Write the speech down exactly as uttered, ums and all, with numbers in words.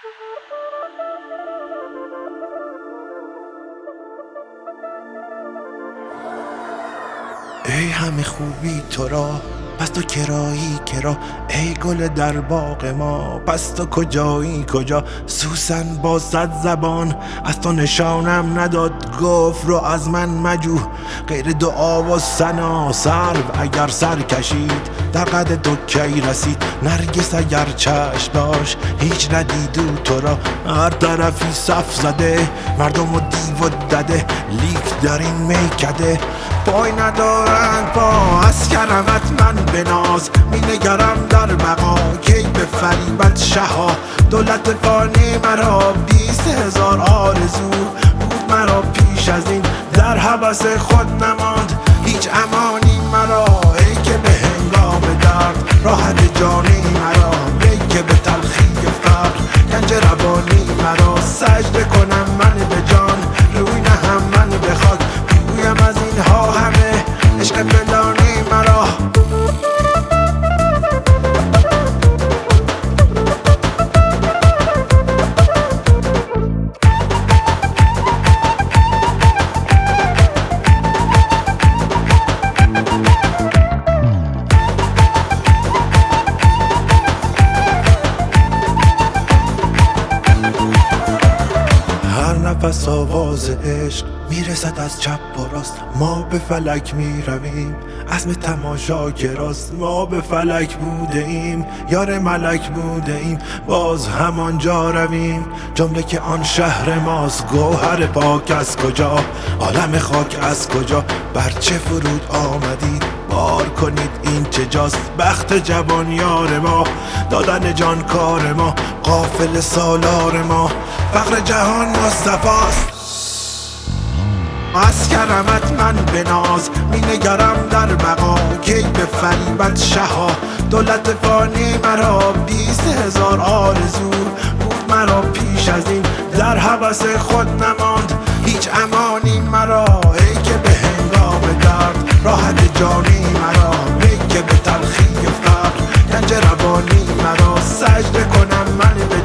ای همه خوبی تو را پس تو کرایی کرا، ای گل در باغ ما پس تو کجایی کجا. سوسن با صد زبان از تو نشانم نداد، گفت رو از من مجو غیر دعا و ثنا. سرو اگر سر کشید در قد تو کی رسید، نرگس اگر چشم داشت هیچ ندیدو تو را. هر طرفی صف زده مردم و دیو و دده، لیک در این میکده پای ندارند پا. از کرمت من بناز می نگرم در بقا، کی به فریبت شها. دولت فانی مرا بیست هزار آرزو بود مرا پیش از این، در هوس خود نماند هیچ امانی مرا. ای که به هنگام درد راحت جانی مرا، ای که به تلخی فقر گنج روانی مرا. سجده کنم من به جان روی نهم من به خاک، بگویم از اینها همه عشق فلانی مرا. نفس آواز عشق میرسد از چپ و راست، ما به فلک میرویم عزم تماشا گراست. ما به فلک بوده ایم یار ملک بوده ایم، باز همانجا رویم جمله که آن شهر ماست. گوهر پاک از کجا عالم خاک از کجا، بر چه فرود آمدید بار کنید این چه جاست. بخت جوان یار ما دادن جان کار ما، قافل سالار ما فقر جهان مصطفاست. از کرمت من بناز می نگرم در بقا، کی به فریبت شها. دولت فانی مرا بیست هزار آرزو بود مرا پیش از این، در هوس خود نماند هیچ امانی مرا. ای که به هنگام درد راحت جانی مرا، ای که به تلخی فقر گنج روانی مرا. سجده کنم من به